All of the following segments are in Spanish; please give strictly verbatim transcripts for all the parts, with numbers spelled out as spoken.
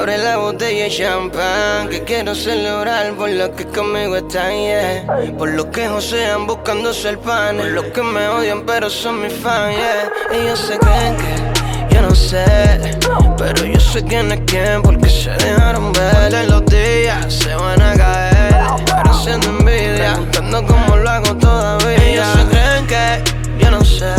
Abre la botella de champán, que quiero celebrar por lo que conmigo están, yeah. Por lo que josean buscándose el pan, por los que me odian pero son mis fans, yeah. Ellos se creen que yo no sé, pero yo sé quién es quién, porque se dejaron ver. En los días se van a caer, pero haciendo envidia, preguntando cómo lo hago todavía. Ellos se creen que yo no sé,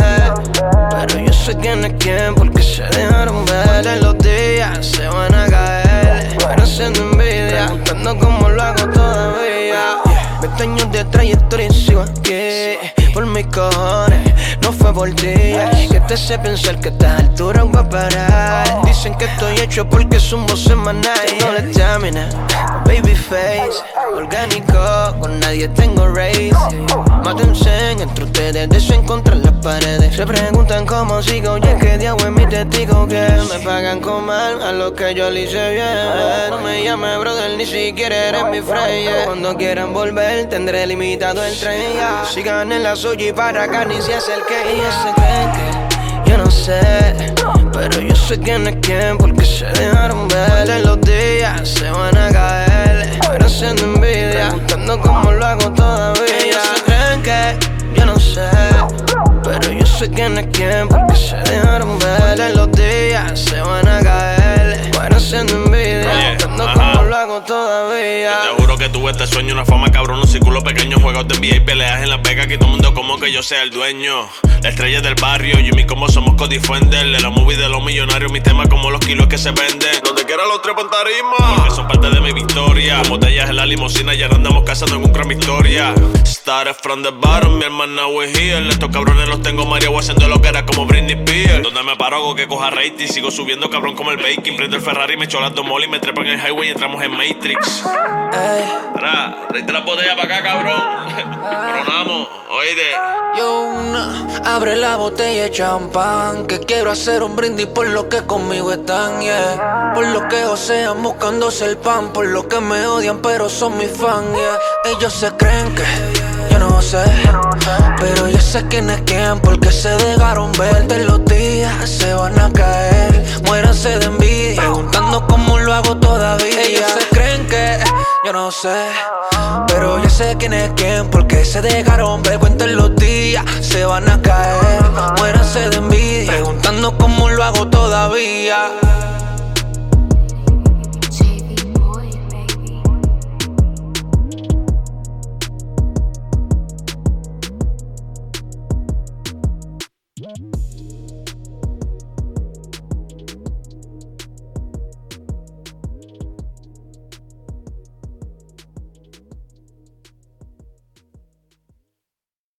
pero yo sé quién es quién, porque se dejaron ver. En los días se van a caer, pero haciendo envidia, preguntando cómo lo hago todavía. veinte años de trayectoria y sigo aquí, por mis cojones, no fue por ti. Que te sé pensar que a estas alturas voy a parar. Dicen que estoy hecho porque es un voz semanal. Tengo la estamina, baby face, orgánico, con nadie tengo race. Mátense entre ustedes, de eso encontrar las paredes. Se preguntan cómo sigo, y es que diablo es mi testigo. Que me pagan con mal a lo que yo le hice bien. No me llames brother, ni siquiera eres mi friend, yeah. Cuando quieran volver tendré limitado el tren, yeah. Sigan en la suya y para acá ni se acerquen. Ellos se creen que yo no sé, pero yo sé quién es quién, porque se dejaron ver. En los días se van a caer, pero haciendo envidia, preguntando cómo lo hago todavía. Ellos se creen que yo no sé, pero yo sé quién es quién, porque se dejaron ver. En los días se van a caer, pero haciendo envidia, preguntando cómo lo hago todavía. Yo te juro que tuve este sueño, una fama cabrón, un círculo pequeño, juegos de N B A y peleas en Las Vegas, que todo el mundo como que yo sea el dueño. La estrella del barrio, yo y mi combo somos Cody Fender. De la movie de los millonarios, mis temas como los kilos que se venden. Donde quiera los trepo en tarima, porque son parte de mi victoria. Botellas en la limusina, ya no andamos cazando en un crime historia. Started from the bottom, mi hermana we here. Estos cabrones los tengo mareados haciendo lo que era como Britney Spears. Donde me paro hago que coja rating, sigo subiendo cabrón como el baking. Prendo el Ferrari, me echo las dos molly, me trepo en el highway y entramos en Matrix. Ahora, tráete la botella pa' acá, cabrón. Coronamos, oíste. Yo una, abre la botella de champán, que quiero hacer un brindis por los que conmigo están, yeah. Por los que josean buscándose el pan, por los que me odian pero son mis fans, yeah. Ellos se creen que yo no sé, pero yo sé quién es quién, porque se dejaron ver. En los días se van a caer, muéranse de envidia, preguntando cómo lo hago todavía. Ellos se creen que yo no sé, pero yo sé quién es quién, porque se dejaron ver. Cuenten los días, se van a caer, muéranse de envidia, preguntando cómo lo hago todavía.